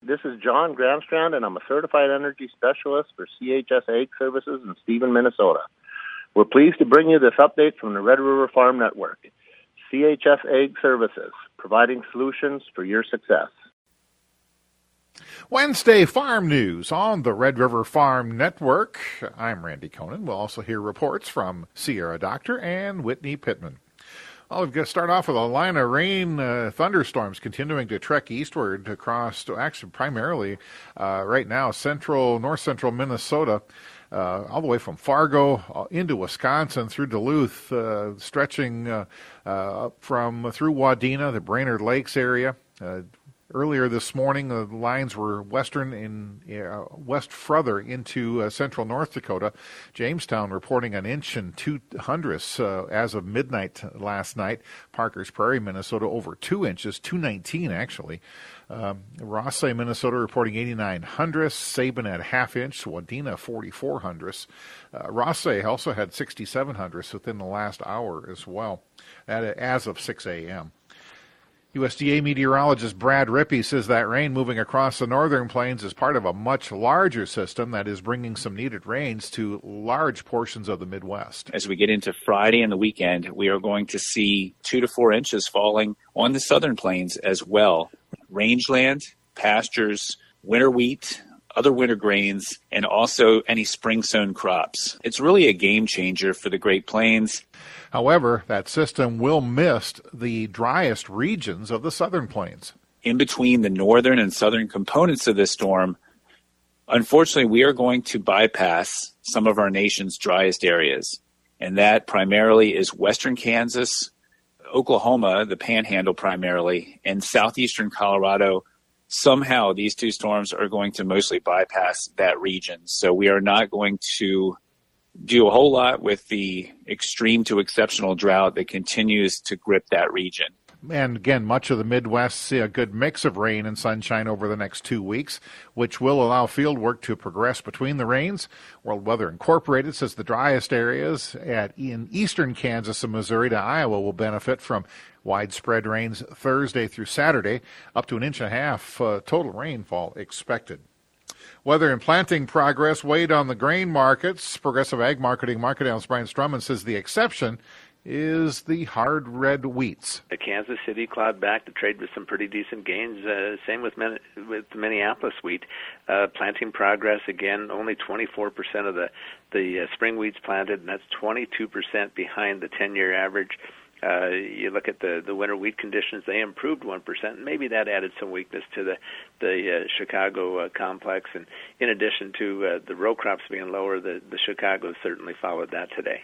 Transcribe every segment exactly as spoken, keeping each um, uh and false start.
This is John Gramstrand, and I'm a certified energy specialist for C H S Ag Services in Stephen, Minnesota. We're pleased to bring you this update from the Red River Farm Network. C H S Ag Services, providing solutions for your success. Wednesday Farm News on the Red River Farm Network. I'm Randy Conan. We'll also hear reports from Sierra Doctor and Whitney Pittman. Well, we're going to start off with a line of rain, uh, thunderstorms continuing to trek eastward across, actually primarily uh, right now, central, north-central Minnesota, uh, all the way from Fargo into Wisconsin through Duluth, uh, stretching uh, uh, from through Wadena, the Brainerd Lakes area. Uh, Earlier this morning, the lines were western in uh, west further into uh, central North Dakota. Jamestown reporting an inch and two hundredths uh, as of midnight last night. Parker's Prairie, Minnesota, over two inches, two nineteen actually. Um, Rossay, Minnesota, reporting eighty-nine hundredths. Sabin at half inch. Wadena, forty-four hundredths. Uh, Rossay also had sixty-seven hundredths within the last hour as well, at, as of six a.m. U S D A meteorologist Brad Rippey says that rain moving across the northern plains is part of a much larger system that is bringing some needed rains to large portions of the Midwest. As we get into Friday and the weekend, we are going to see two to four inches falling on the southern plains as well. Rangeland, pastures, winter wheat, other winter grains, and also any spring-sown crops. It's really a game changer for the Great Plains. However, that system will miss the driest regions of the southern plains. In between the northern and southern components of this storm, unfortunately, we are going to bypass some of our nation's driest areas. And that primarily is western Kansas, Oklahoma, the Panhandle primarily, and southeastern Colorado. Somehow these two storms are going to mostly bypass that region. So we are not going to do a whole lot with the extreme to exceptional drought that continues to grip that region. And again, much of the Midwest see a good mix of rain and sunshine over the next two weeks, which will allow field work to progress between the rains. World Weather Incorporated says the driest areas at in eastern Kansas and Missouri to Iowa will benefit from widespread rains Thursday through Saturday, up to an inch and a half uh, total rainfall expected. Weather and planting progress weighed on the grain markets. Progressive Ag Marketing market analyst Brian Strumman says the exception is the hard red wheats. The Kansas City clawed back to trade with some pretty decent gains. Uh, same with Min- with the Minneapolis wheat. Uh, planting progress, again, only twenty-four percent of the, the uh, spring wheats planted, and that's twenty-two percent behind the ten-year average. Uh, you look at the, the winter wheat conditions, they improved one percent, and maybe that added some weakness to the, the uh, Chicago uh, complex. And in addition to uh, the row crops being lower, the, the Chicago certainly followed that today.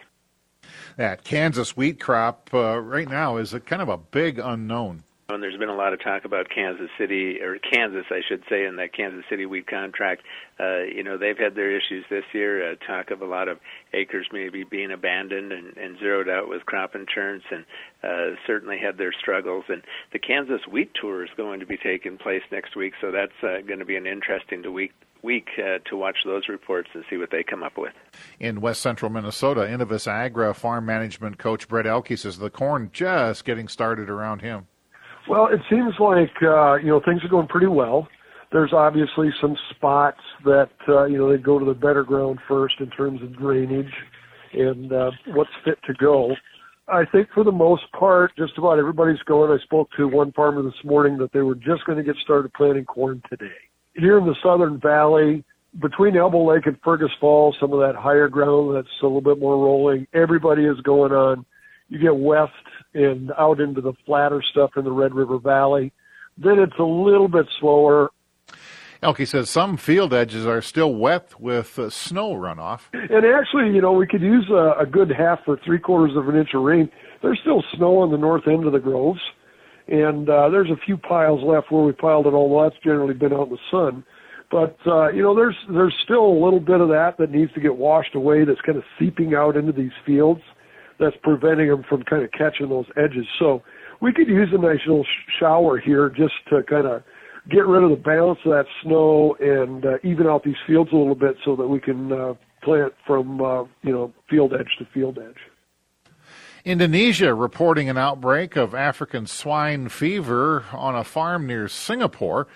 That Kansas wheat crop uh, right now is a kind of a big unknown. And there's been a lot of talk about Kansas City, or Kansas, I should say, in that Kansas City wheat contract. Uh, you know, they've had their issues this year, uh, talk of a lot of acres maybe being abandoned and, and zeroed out with crop insurance, and uh, certainly had their struggles. And the Kansas Wheat Tour is going to be taking place next week, so that's uh, going to be an interesting to week. week uh, to watch those reports and see what they come up with. In west central Minnesota, Innovis Agra farm management coach Brett Elke says the corn just getting started around him. Well, it seems like, uh, you know, things are going pretty well. There's obviously some spots that, uh, you know, they go to the better ground first in terms of drainage and uh, what's fit to go. I think for the most part, just about everybody's going. I spoke to one farmer this morning that they were just going to get started planting corn today. Here in the Southern Valley, between Elbow Lake and Fergus Falls, some of that higher ground that's a little bit more rolling, everybody is going on. You get west and out into the flatter stuff in the Red River Valley, then it's a little bit slower. Elke says some field edges are still wet with uh, snow runoff. And actually, you know, we could use a, a good half or three quarters of an inch of rain. There's still snow on the north end of the groves. And uh, there's a few piles left where we piled it all. Well, that's generally been out in the sun. But, uh, you know, there's there's still a little bit of that that needs to get washed away that's kind of seeping out into these fields that's preventing them from kind of catching those edges. So we could use a nice little sh- shower here just to kind of get rid of the balance of that snow and uh, even out these fields a little bit so that we can uh, plant from, uh, you know, field edge to field edge. Indonesia reporting an outbreak of African swine fever on a farm near Singapore.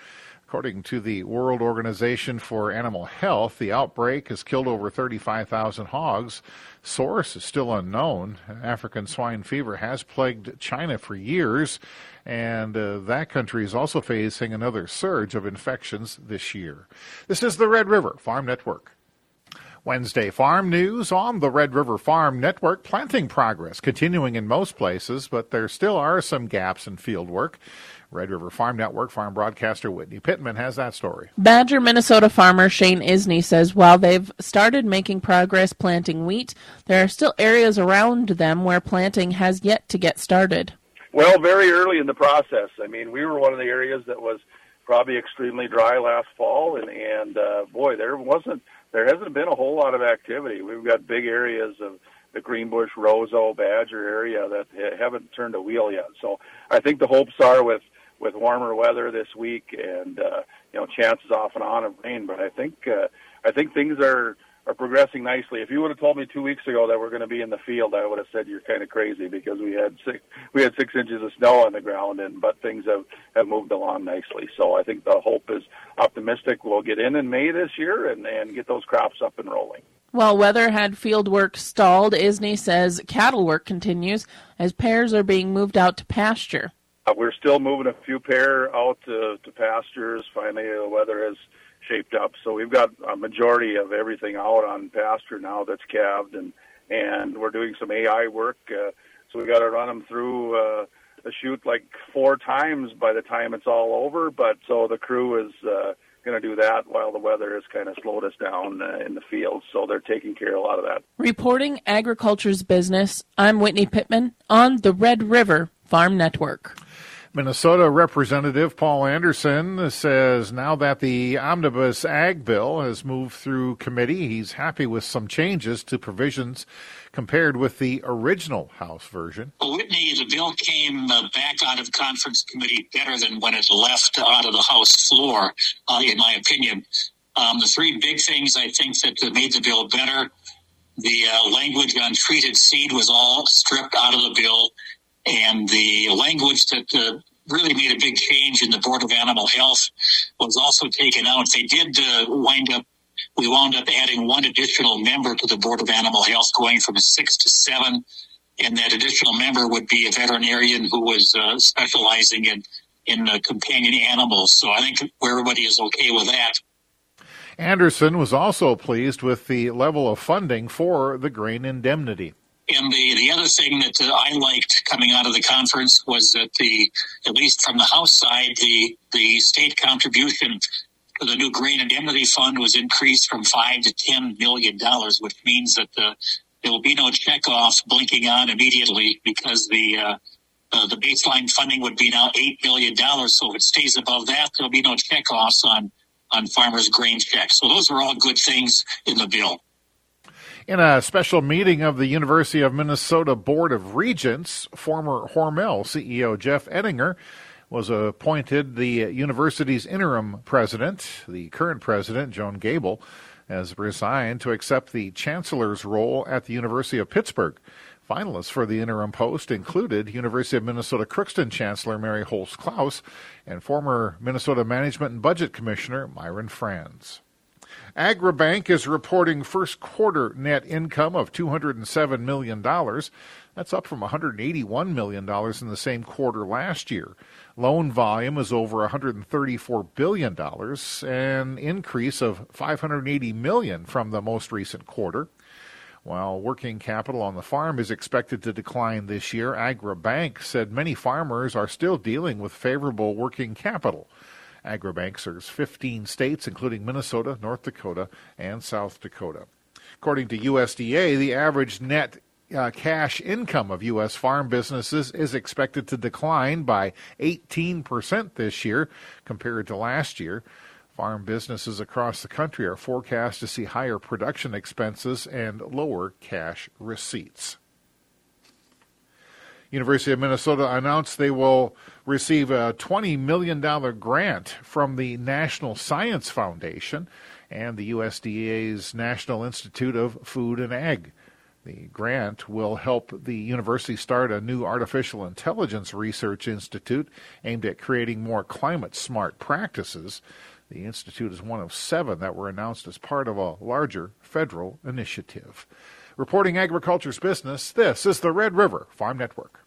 According to the World Organization for Animal Health, the outbreak has killed over thirty-five thousand hogs. Source is still unknown. African swine fever has plagued China for years, and uh, that country is also facing another surge of infections this year. This is the Red River Farm Network. Wednesday farm news on the Red River Farm Network. Planting progress continuing in most places, but there still are some gaps in field work. Red River Farm Network farm broadcaster Whitney Pittman has that story. Badger, Minnesota farmer Shane Isney says while they've started making progress planting wheat, there are still areas around them where planting has yet to get started. Well, very early in the process. I mean, we were one of the areas that was probably extremely dry last fall, and, and uh, boy, there wasn't, there hasn't been a whole lot of activity. We've got big areas of the Greenbush, Roseau, Badger area that haven't turned a wheel yet. So I think the hopes are with with warmer weather this week and, uh, you know, chances off and on of rain. But I think, uh, I think things are, are progressing nicely. If you would have told me two weeks ago that we're going to be in the field, I would have said you're kind of crazy because we had six, we had six inches of snow on the ground, and, but things have, have moved along nicely. So I think the hope is optimistic. We'll get in in May this year and, and get those crops up and rolling. While weather had field work stalled, Isney says cattle work continues as pairs are being moved out to pasture. Uh, we're still moving a few pair out to, to pastures. Finally, the weather has shaped up, so we've got a majority of everything out on pasture now that's calved, and and we're doing some A I work. Uh, so we got to run them through uh, the chute like four times by the time it's all over. But so the crew is uh, going to do that while the weather has kind of slowed us down uh, in the field. So they're taking care of a lot of that. Reporting agriculture's business, I'm Whitney Pittman on the Red River Farm Network. Minnesota Representative Paul Anderson says now that the Omnibus Ag Bill has moved through committee, he's happy with some changes to provisions compared with the original House version. Well, Whitney, the bill came uh, back out of conference committee better than when it left out of the House floor, uh, in my opinion. Um, the three big things I think that made the bill better, the uh, language on treated seed was all stripped out of the bill. And the language that uh, really made a big change in the Board of Animal Health was also taken out. They did uh, wind up, we wound up adding one additional member to the Board of Animal Health, going from six to seven. And that additional member would be a veterinarian who was uh, specializing in, in uh, companion animals. So I think everybody is okay with that. Anderson was also pleased with the level of funding for the grain indemnity. And the, the other thing that uh, I liked coming out of the conference was that the, at least from the House side, the, the state contribution to the new grain indemnity fund was increased from five to ten million dollars, which means that the, there will be no checkoff blinking on immediately because the uh, uh, the baseline funding would be now eight million dollars. So if it stays above that, there'll be no checkoffs on on farmers' grain checks. So those are all good things in the bill. In a special meeting of the University of Minnesota Board of Regents, former Hormel C E O Jeff Ettinger was appointed the university's interim president. The current president, Joan Gable, has resigned to accept the chancellor's role at the University of Pittsburgh. Finalists for the interim post included University of Minnesota Crookston Chancellor Mary Holtz-Klaus and former Minnesota Management and Budget Commissioner Myron Franz. Agribank is reporting first quarter net income of two hundred seven million dollars. That's up from one hundred eighty-one million dollars in the same quarter last year. Loan volume is over one hundred thirty-four billion dollars, an increase of five hundred eighty million dollars from the most recent quarter. While working capital on the farm is expected to decline this year, Agribank said many farmers are still dealing with favorable working capital. Agribank serves fifteen states, including Minnesota, North Dakota, and South Dakota. According to U S D A, the average net uh, cash income of U S farm businesses is expected to decline by eighteen percent this year compared to last year. Farm businesses across the country are forecast to see higher production expenses and lower cash receipts. University of Minnesota announced they will receive a twenty million dollars grant from the National Science Foundation and the U S D A's National Institute of Food and Ag. The grant will help the university start a new artificial intelligence research institute aimed at creating more climate-smart practices. The institute is one of seven that were announced as part of a larger federal initiative. Reporting agriculture's business, this is the Red River Farm Network.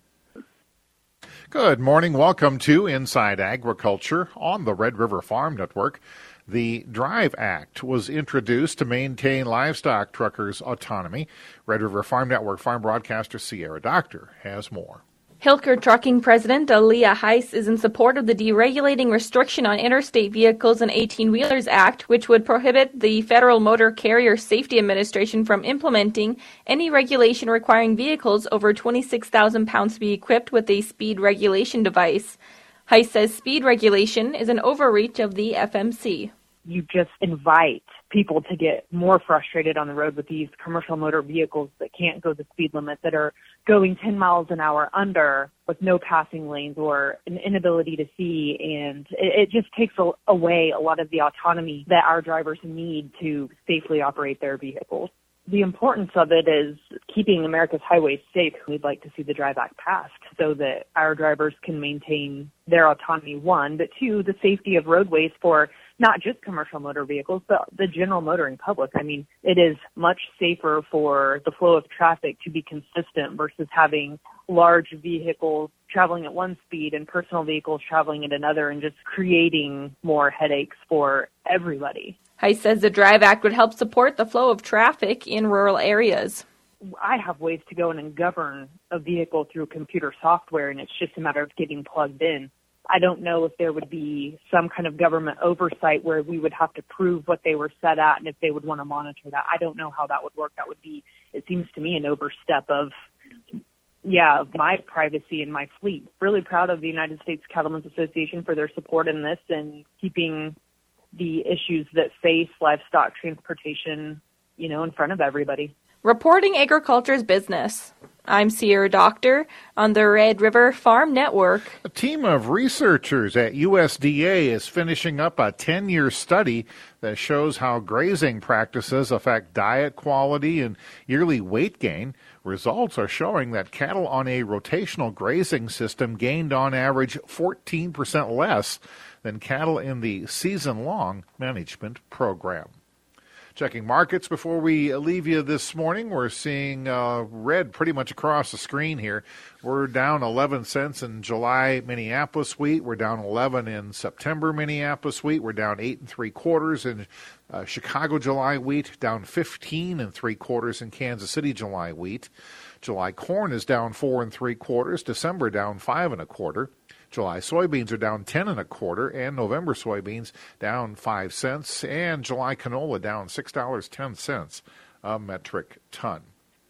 Good morning. Welcome to Inside Agriculture on the Red River Farm Network. The DRIVE Act was introduced to maintain livestock truckers' autonomy. Red River Farm Network farm broadcaster Sierra Doctor has more. Hilker Trucking President Aaliyah Heiss is in support of the Deregulating Restriction on Interstate Vehicles and eighteen-Wheelers Act, which would prohibit the Federal Motor Carrier Safety Administration from implementing any regulation requiring vehicles over twenty-six thousand pounds to be equipped with a speed regulation device. Heiss says speed regulation is an overreach of the F M C. You just invite people to get more frustrated on the road with these commercial motor vehicles that can't go the speed limit, that are going ten miles an hour under with no passing lanes or an inability to see. And it, it just takes a, away a lot of the autonomy that our drivers need to safely operate their vehicles. The importance of it is keeping America's highways safe. We'd like to see the DRIVE Act passed so that our drivers can maintain their autonomy, one, but two, the safety of roadways for not just commercial motor vehicles, but the general motoring public. I mean, it is much safer for the flow of traffic to be consistent versus having large vehicles traveling at one speed and personal vehicles traveling at another and just creating more headaches for everybody. Heiss says the DRIVE Act would help support the flow of traffic in rural areas. I have ways to go in and govern a vehicle through computer software, and it's just a matter of getting plugged in. I don't know if there would be some kind of government oversight where we would have to prove what they were set at and if they would want to monitor that. I don't know how that would work. That would be, it seems to me, an overstep of, yeah, of my privacy and my fleet. Really proud of the United States Cattlemen's Association for their support in this and keeping the issues that face livestock transportation, you know, in front of everybody. Reporting agriculture's business. I'm Sierra Doctor on the Red River Farm Network. A team of researchers at U S D A is finishing up a ten-year study that shows how grazing practices affect diet quality and yearly weight gain. Results are showing that cattle on a rotational grazing system gained on average fourteen percent less than cattle in the season-long management program. Checking markets before we leave you this morning, we're seeing uh, red pretty much across the screen here. We're down eleven cents in July Minneapolis wheat. We're down eleven in September Minneapolis wheat. We're down eight and three quarters in uh, Chicago July wheat. Down fifteen and three quarters in Kansas City July wheat. July corn is down four and three quarters. December down five and a quarter. July soybeans are down ten and a quarter, and November soybeans down five cents, and July canola down six dollars and ten cents a metric ton.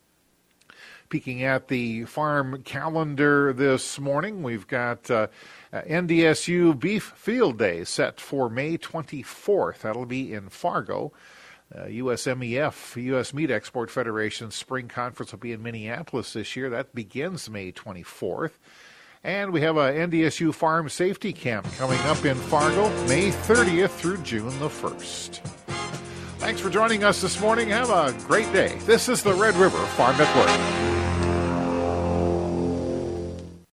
Peeking at the farm calendar this morning, we've got uh, N D S U Beef Field Day set for May twenty-fourth. That'll be in Fargo. Uh, U S M E F, U S Meat Export Federation Spring Conference will be in Minneapolis this year. That begins May twenty-fourth. And we have a N D S U Farm Safety Camp coming up in Fargo, May thirtieth through June the first. Thanks for joining us this morning. Have a great day. This is the Red River Farm Network.